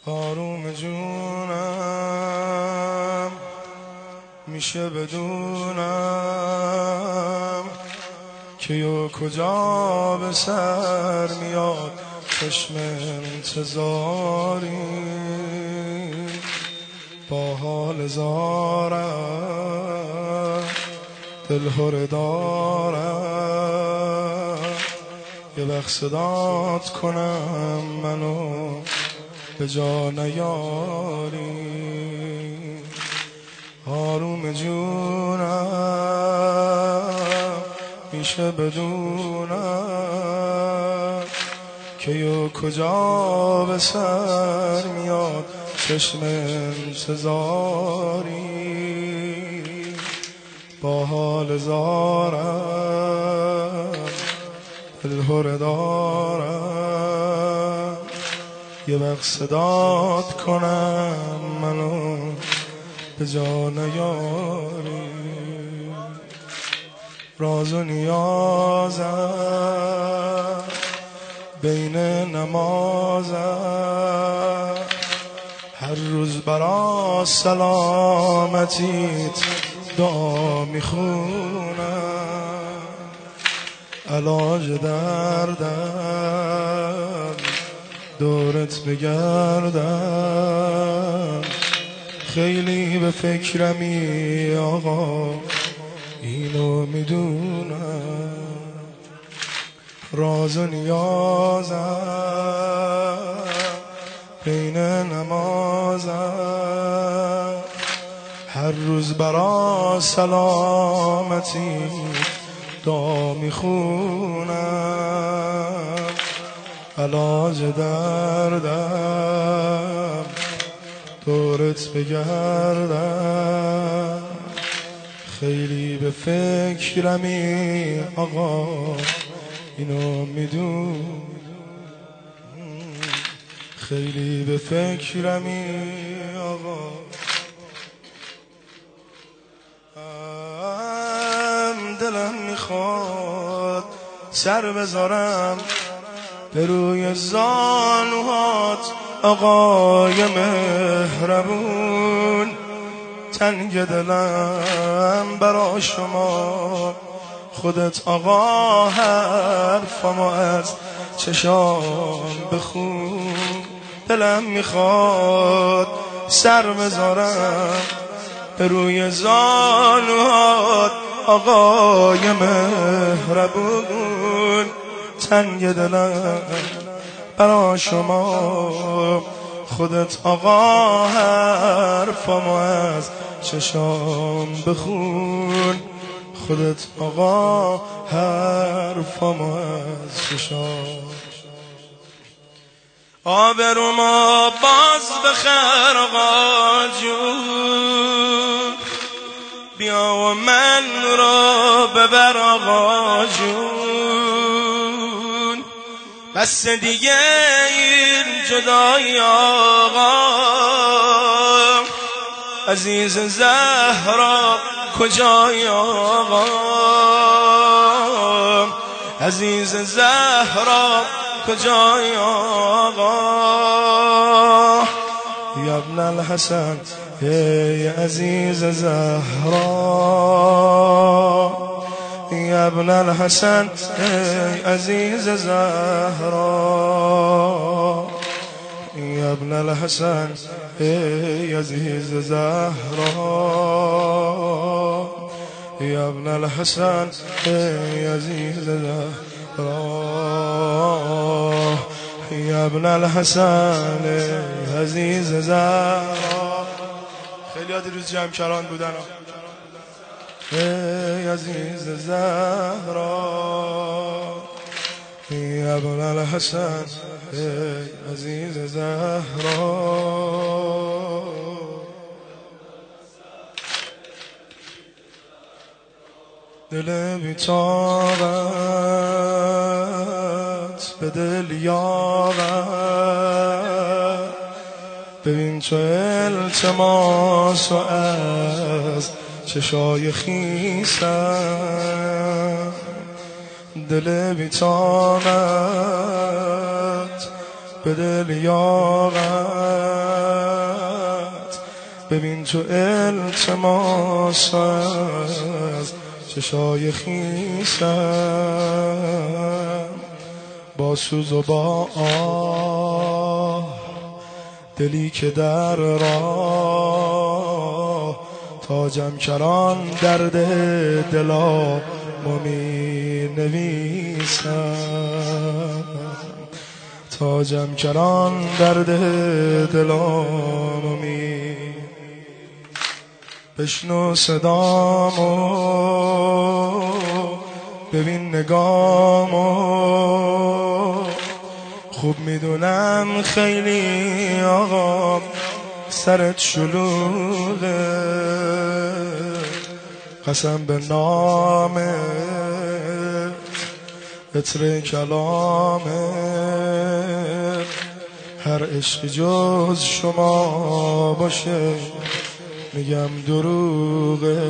آروم جونم میشه بدونم که یا کجا به سر میاد چشم انتظاری با حال زارم دلهره دارم یه وقت صدات کنم منو به جا نیاری. آروم جونم میشه بدونم که یا کجا به سر میاد چشم انتظاری با حال زارم دلهره دارم یه وقت صدات کنم منو به جا نیاری. راز و نیازم بین نمازم هر روز برا سلامتیت دعا میخونم علاج دردم دورت بگردم خیلی به فکرمی آقا اینو میدونم. راز و نیازم بین نمازم هر روز برا سلامتی دعا میخونم علاج دردم دورت بگردم خیلی به فکرمی آقا اینو میدون خیلی به فکرمی آقا دلم میخواد سر بذارم به روی زانوهات آقای مهربون تنگ دلم برا شما خودت آقا حرفمو از چشام بخون. دلم میخواد سر بذارم به روی زانوهات آقای مهربون تنگ دلم برا شما خودت آقا حرفمو از چشام بخون خودت آقا حرفمو از چشام. آبروما باز بخر آقا جون بیا و من را ببر آقا جون بس دیگه این جدایی آقا عزیز زهرا کجای آقا عزیز زهرا کجای آقا یا ابن الحسن ای عزیز زهرا یا ابن الحسن ای عزیز زهرا یا ابن الحسن ای عزیز زهرا یا ابن الحسن ای عزیز زهرا یا ابن الحسن ای عزیز زهرا. خیلی دیروز جمع کران بودن ای عزیز زهرا یا ابن الحسن ای عزیز زهرا. دل بی‌طاقت به دل یاغت ببین چو التماس و از چشای خیسم دل بی‌طاقت به دل یاغت ببین تو التماس از چشای خیسم، با سوز و با آه دلی که در راه، تاجم کران درد دلامو می نویسم، تاجم کران درد دلامو می. بشنو صدامو، ببین نگامو، خوب میدونم خیلی آقا سرت شلوغه، قسم به نامت عطر کلامت، هر عشق جز شما باشه میگم دروغه،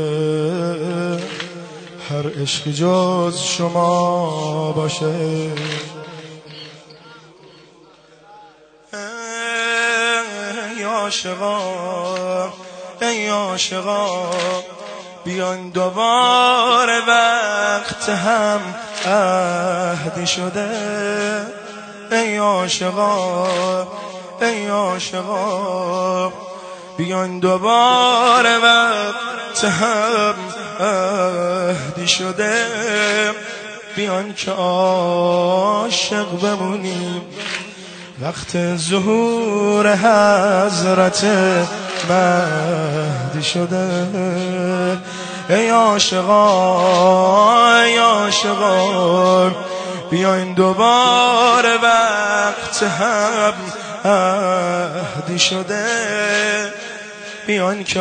هر عشق جز شما باشه. ای عاشقا ای عاشقا، بیاین دوباره وقت هم عهدی شده. ای عاشقا ای عاشقا، بیاین دوباره وقت هم عهدی شده. بیان که عاشق بمونیم وقت ظهور حضرت مهدی شده. ای عاشقا ای عاشقا، بیاین دوباره وقت هم عهدی شده. بیان که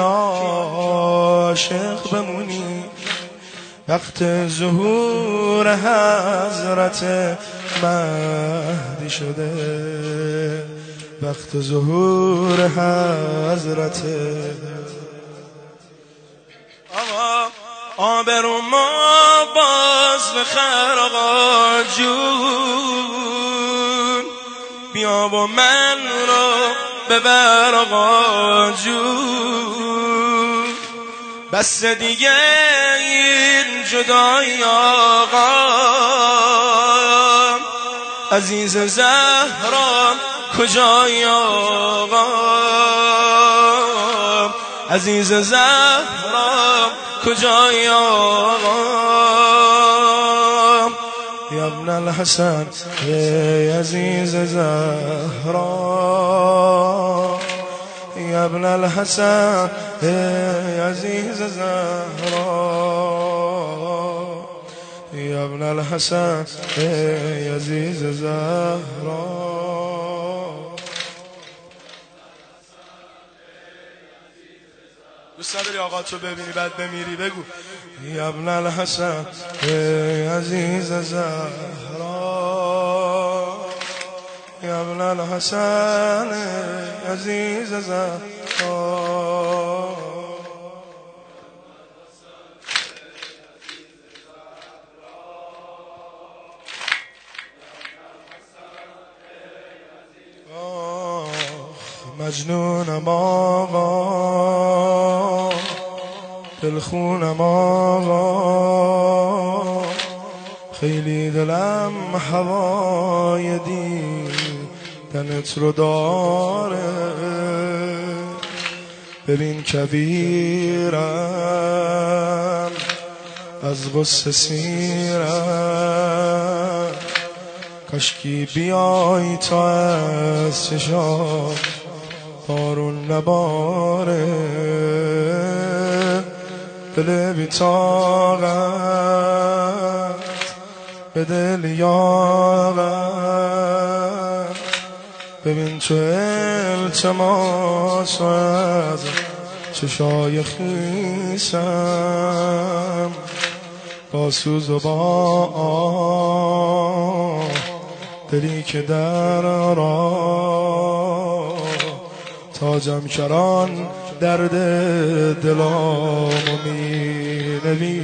عاشق بمونی وقت ظهور حضرت مهدی شده، وقت ظهور حضرت. آقا آبرو ما باز بخر آقا جون، بیا و من رو ببر آقا جون، بس دیگه این جدایی آقا. عزیز زهرا کجایی آقا، عزیز زهرا کجایی آقا. یا ابن الحسن ای عزیز زهرا، یا ابن الحسن ای عزیز زهرا، یا ابن الحسن ای عزیز زهرا. دوست نداری آقا تو ببینی بعد بمیری؟ بگو یا ابن الحسن ای عزیز زهرا، یا ابن الحسن ای عزیز زهرا. مجنونم آقا، دلخونم آقا، خیلی دلم هوای دیدنت رو داره. ببین کبیرم از غصه سیرم، کاشکی بیای تا از چشام بارون نباره. دل بی طاقت به دل یاقت، ببین تو التماس از چشای خیسم، با سوز و با آه دلی که در راه، تاجم کران درد دلامو می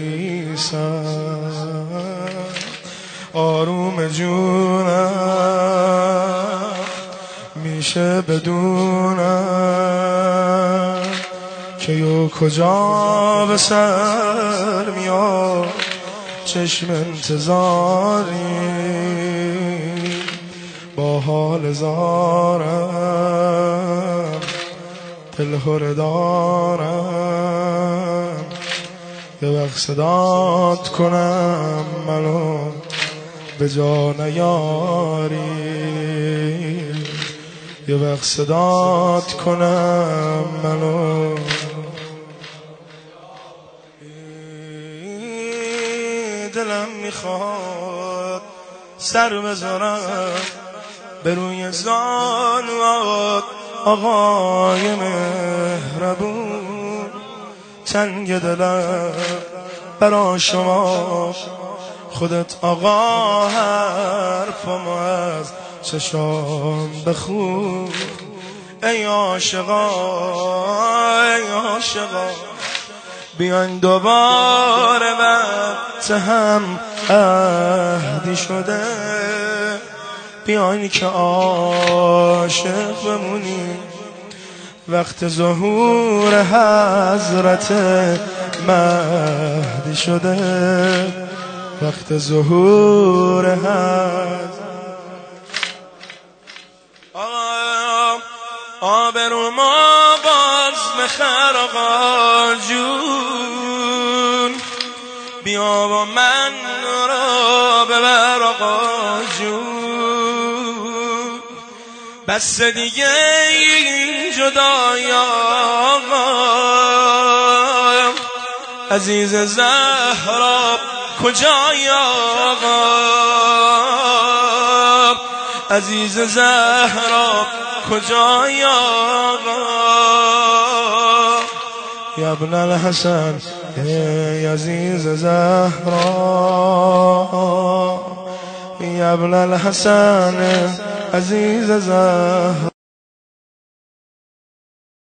نویسم. آروم جونم میشه بدونم کی و کجا به سر میاد چشم انتظاری با حال زارم دلهره دارم یه وقت صدات کنم منو به جا نیاری یه وقت صدات کنم منو دلم میخواد سر بذارم به روی زانوات آقای مهربون تنگ دلم برا شما خودت آقا حرفمو از چشام بخون ای عاشقا ای عاشقا بیاین دوباره وقت هم عهدی شده بیاین که عاشق بمونیم وقت ظهور حضرت مهدی شده وقت ظهور حضرت آبرو ما باز بخر آقا جون بیا با من را ببر آقا جون بس دیگه این جدایی آقا عزیز زهرا کجایی آقا عزیز زهرا کجایی آقا یا ابن الحسن ای عزیز زهرا یا ابن الحسن عزیز زهرا